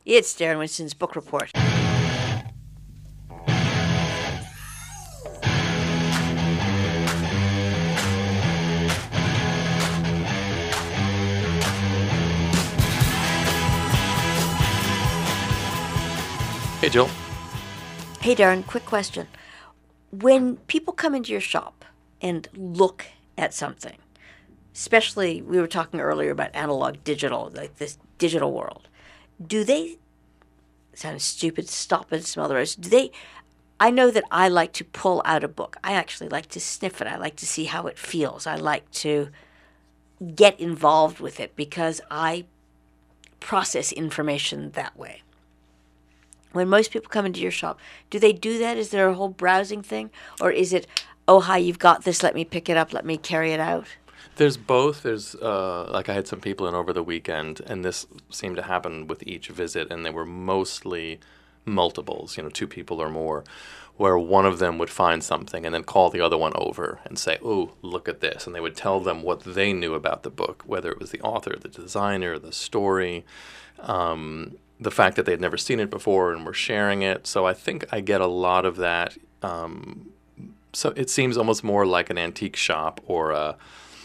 It's Darren Winston's Book Report. Hey, Jill. Hey, Darren, quick question. When people come into your shop and look at something, especially we were talking earlier about analog digital, like this digital world, do they, sound stupid, stop and smell the rose, I know that I like to pull out a book. I actually like to sniff it. I like to see how it feels. I like to get involved with it because I process information that way. When most people come into your shop, do they do that? Is there a whole browsing thing? Or is it, oh, hi, you've got this, let me pick it up, let me carry it out? There's both. There's, like I had some people in over the weekend, and this seemed to happen with each visit, and they were mostly multiples, 2 people or more, where one of them would find something and then call the other one over and say, oh, look at this. And they would tell them what they knew about the book, whether it was the author, the designer, the story, the fact that they'd never seen it before and were sharing it. So I think I get a lot of that. So it seems almost more like an antique shop or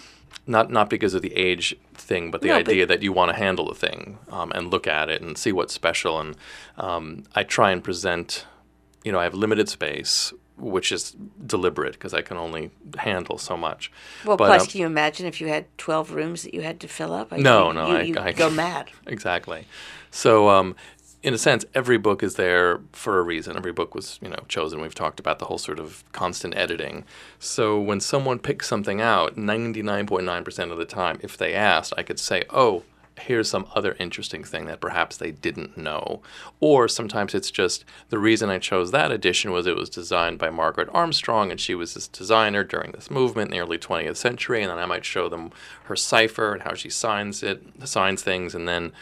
not because of the age thing, but the idea that you want to handle the thing and look at it and see what's special. And I try and present, I have limited space, which is deliberate because I can only handle so much. Well, but, plus, can you imagine if you had 12 rooms that you had to fill up? You go mad. Exactly. So, in a sense, every book is there for a reason. Every book was, chosen. We've talked about the whole sort of constant editing. So when someone picks something out, 99.9% of the time, if they asked, I could say, oh, here's some other interesting thing that perhaps they didn't know. Or sometimes it's just the reason I chose that edition was it was designed by Margaret Armstrong, and she was this designer during this movement in the early 20th century, and then I might show them her cipher and how she signs things, and then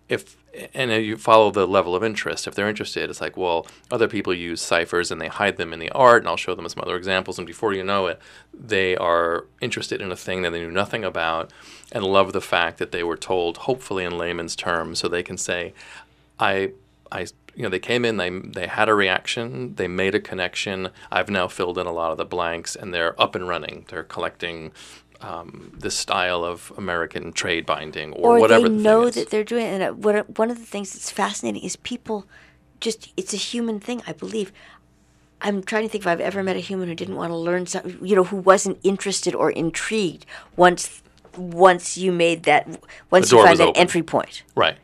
and you follow the level of interest. If they're interested, it's like, well, other people use ciphers and they hide them in the art, and I'll show them some other examples, and before you know it, they are interested in a thing that they knew nothing about and love the fact that they were told, hopefully in layman's terms, so they can say, they came in, they had a reaction, they made a connection, I've now filled in a lot of the blanks, and they're up and running. They're collecting this style of American trade binding or whatever the thing is. Or they know that they're doing it. And one of the things that's fascinating is people it's a human thing, I believe. I'm trying to think if I've ever met a human who didn't want to learn something, who wasn't interested or intrigued once you made that, once you found that entry point. Right.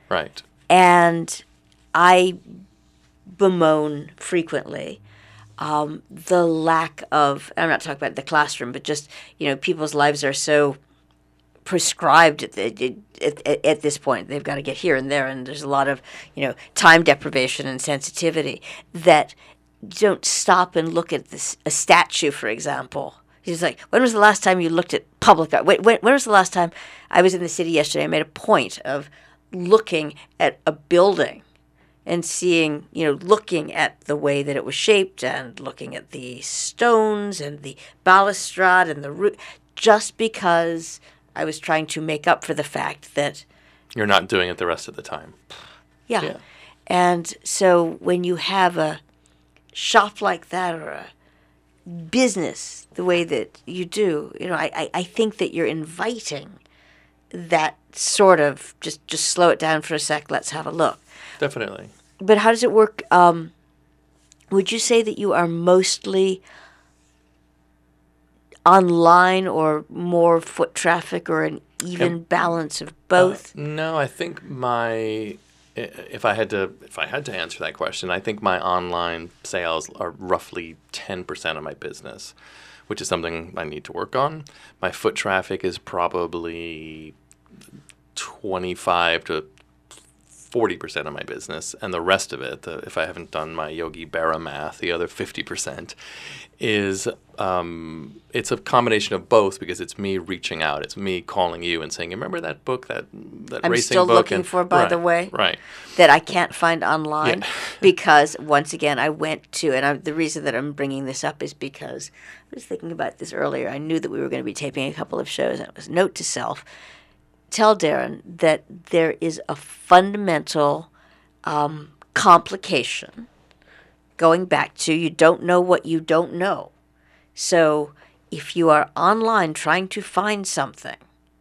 And I bemoan frequently the lack of, I'm not talking about the classroom, but just, people's lives are so prescribed at this point. They've got to get here and there, and there's a lot of, time deprivation and sensitivity that don't stop and look at a statue, for example. He's like, when was the last time you looked at public art? When was the last time I was in the city yesterday? I made a point of looking at a building and seeing, looking at the way that it was shaped and looking at the stones and the balustrade and the roof, just because I was trying to make up for the fact that you're not doing it the rest of the time. Yeah. And so when you have a shop like that or a business the way that you do, I think that you're inviting that sort of just slow it down for a sec, let's have a look. Definitely. But how does it work? Would you say that you are mostly online or more foot traffic or an even balance of both? No, I think if I had to answer that question, I think my online sales are roughly 10% of my business, which is something I need to work on. My foot traffic is probably 25 to 40% of my business, and the rest of it, if I haven't done my Yogi Berra math, the other 50% is it's a combination of both, because it's me reaching out, it's me calling you and saying, remember that book, that racing book? I'm still looking for, by the way, right, that I can't find online because once again I went to, and the reason that I'm bringing this up is because I was thinking about this earlier. I knew that we were going to be taping a couple of shows, and it was note to self. Tell Darren that there is a fundamental complication, going back to you don't know what you don't know. So if you are online trying to find something,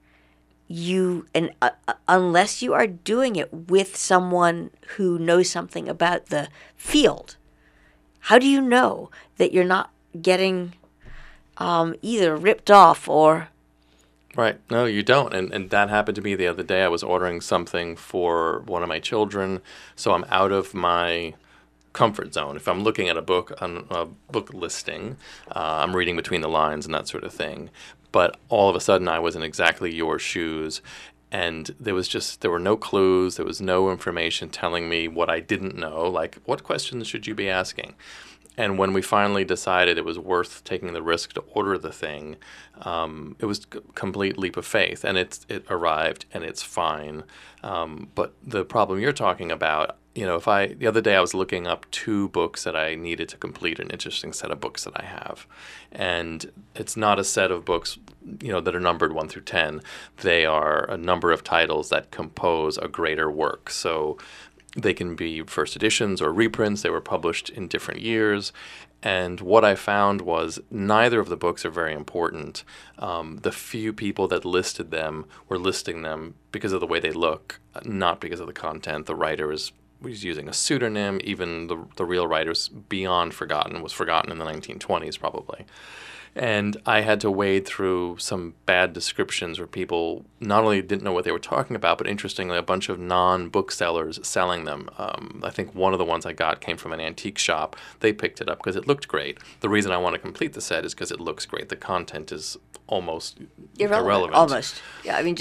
unless you are doing it with someone who knows something about the field, how do you know that you're not getting either ripped off or... Right. No, you don't. And that happened to me the other day. I was ordering something for one of my children, so I'm out of my comfort zone. If I'm looking at a book on a book listing, I'm reading between the lines and that sort of thing. But all of a sudden, I was in exactly your shoes, and there were no clues. There was no information telling me what I didn't know. Like, what questions should you be asking? And when we finally decided it was worth taking the risk to order the thing, it was a complete leap of faith, and it arrived, and it's fine. But the problem you're talking about, the other day I was looking up 2 books that I needed to complete an interesting set of books that I have, and it's not a set of books, that are numbered 1 through 10. They are a number of titles that compose a greater work. So they can be first editions or reprints. They were published in different years. And what I found was neither of the books are very important. The few people that listed them were listing them because of the way they look, not because of the content. The writer was using a pseudonym. Even the real writer's was forgotten in the 1920s probably. And I had to wade through some bad descriptions where people not only didn't know what they were talking about, but interestingly, a bunch of non-booksellers selling them. I think one of the ones I got came from an antique shop. They picked it up because it looked great. The reason I want to complete the set is because it looks great. The content is almost irrelevant. Almost. Yeah, I mean,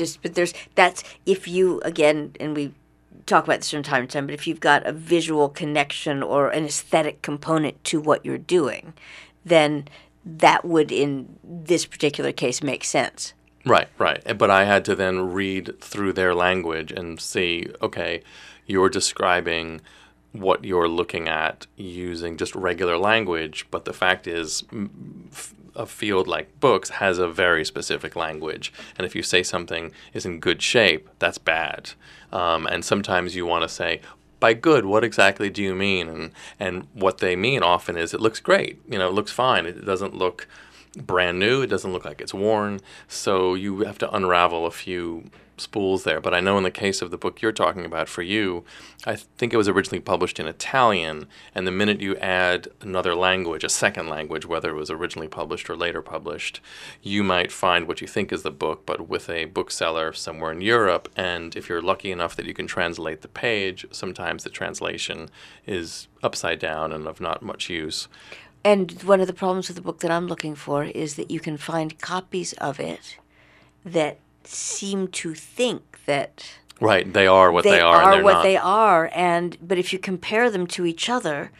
if you, again, and we talk about this from time to time, but if you've got a visual connection or an aesthetic component to what you're doing, then that would, in this particular case, make sense. Right. But I had to then read through their language and see, okay, you're describing what you're looking at using just regular language, but the fact is a field like books has a very specific language, and if you say something is in good shape, that's bad. And sometimes you want to say, by good, what exactly do you mean? And what they mean often is it looks great. It looks fine. It doesn't look brand new. It doesn't look like it's worn. So you have to unravel a few spools there. But I know in the case of the book you're talking about for you, I think it was originally published in Italian. And the minute you add another language, a second language, whether it was originally published or later published, you might find what you think is the book, but with a bookseller somewhere in Europe. And if you're lucky enough that you can translate the page, sometimes the translation is upside down and of not much use. And one of the problems with the book that I'm looking for is that you can find copies of it that seem to think that right, they are what they are, and they're what not. They are, but if you compare them to each other,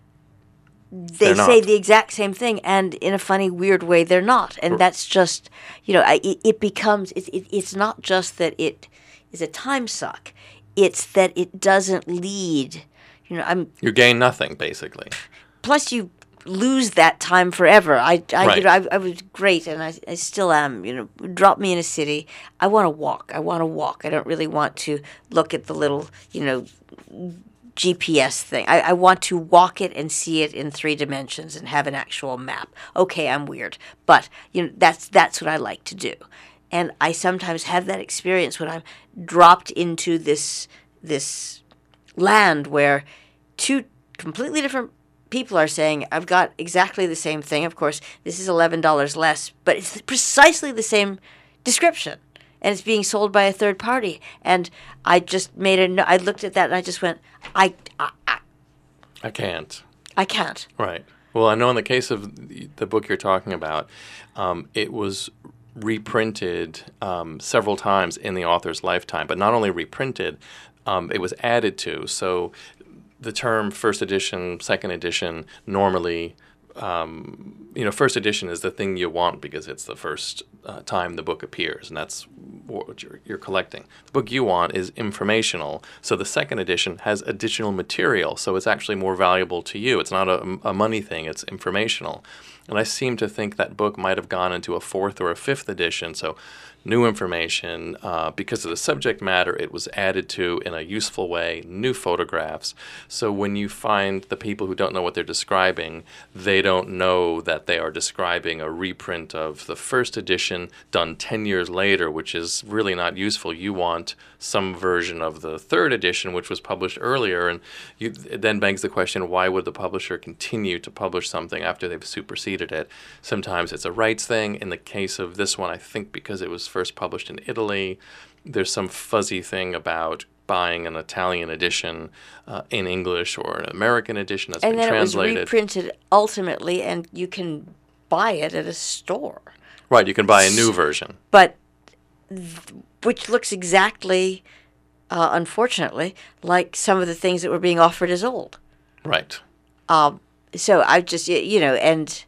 they say the exact same thing, and in a funny, weird way, they're not. And that's just, it becomes, it's not just that it is a time suck, it's that it doesn't lead, you gain nothing, basically. Plus you lose that time forever. Right. I was great, and I still am. Drop me in a city. I want to walk. I don't really want to look at the little, GPS thing. I want to walk it and see it in 3 dimensions and have an actual map. Okay, I'm weird, but that's what I like to do, and I sometimes have that experience when I'm dropped into this land where 2 completely different people are saying, I've got exactly the same thing. Of course, this is $11 less, but it's precisely the same description, and it's being sold by a third party. And I just I looked at that and I just went, I can't. I can't. Right. Well, I know in the case of the book you're talking about, it was reprinted several times in the author's lifetime, but not only reprinted, it was added to. So the term first edition, second edition, normally, first edition is the thing you want because it's the first time the book appears, and that's what you're collecting. The book you want is informational, so the second edition has additional material, so it's actually more valuable to you. It's not a money thing, it's informational. And I seem to think that book might have gone into a fourth or a fifth edition, so new information. Because of the subject matter, it was added to in a useful way, new photographs. So when you find the people who don't know what they're describing, they don't know that they are describing a reprint of the first edition done 10 years later, which is really not useful. You want some version of the third edition, which was published earlier, and it then begs the question, why would the publisher continue to publish something after they've superseded it? Sometimes it's a rights thing. In the case of this one, I think because it was first published in Italy, there's some fuzzy thing about buying an Italian edition in English or an American edition that's been translated. And then it was reprinted ultimately, and you can buy it at a store. Right, you can buy a new version. But which looks exactly, unfortunately, like some of the things that were being offered as old. Right. So I just, and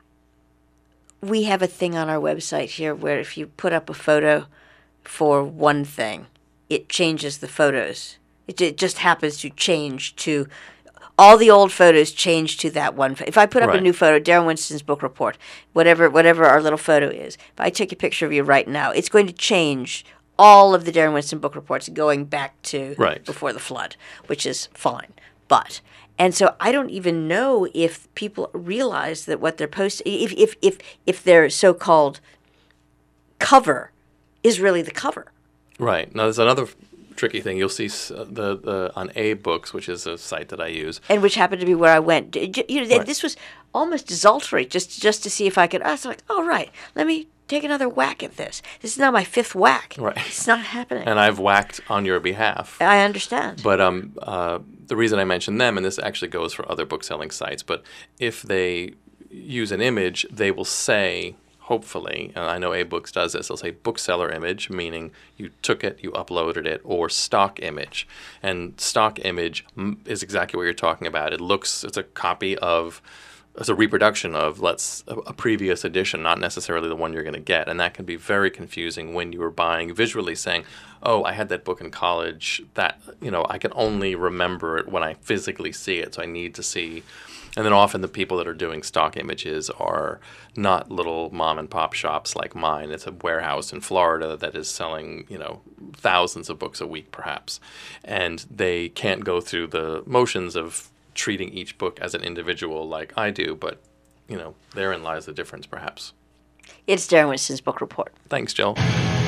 we have a thing on our website here where if you put up a photo for one thing, it changes the photos. It just happens to change to, all the old photos change to that one. If I put up a new photo, Darren Winston's book report, whatever our little photo is, if I take a picture of you right now, it's going to change all of the Darren Winston book reports going back to before the flood, which is fine. And so I don't even know if people realize that what they're posting, if their so-called cover is really the cover. Right. Now, there's another tricky thing. You'll see the on A-Books, which is a site that I use. And which happened to be where I went. This was almost desultory, just to see if I could. I was like, oh, right, let me take another whack at this. This is not my fifth whack. Right. It's not happening. And I've whacked on your behalf. I understand. But the reason I mention them, and this actually goes for other book-selling sites, but if they use an image, they will say, hopefully, and I know A-Books does this, they'll say bookseller image, meaning you took it, you uploaded it, or stock image. And stock image is exactly what you're talking about. It's a copy of, it's a reproduction of a previous edition, not necessarily the one you're going to get. And that can be very confusing when you are buying visually, saying, oh, I had that book in college, that, I can only remember it when I physically see it, so I need to see. And then often the people that are doing stock images are not little mom and pop shops like mine. It's a warehouse in Florida that is selling, thousands of books a week perhaps. And they can't go through the motions of treating each book as an individual like I do, but, therein lies the difference perhaps. It's Darren Winston's book report. Thanks, Jill.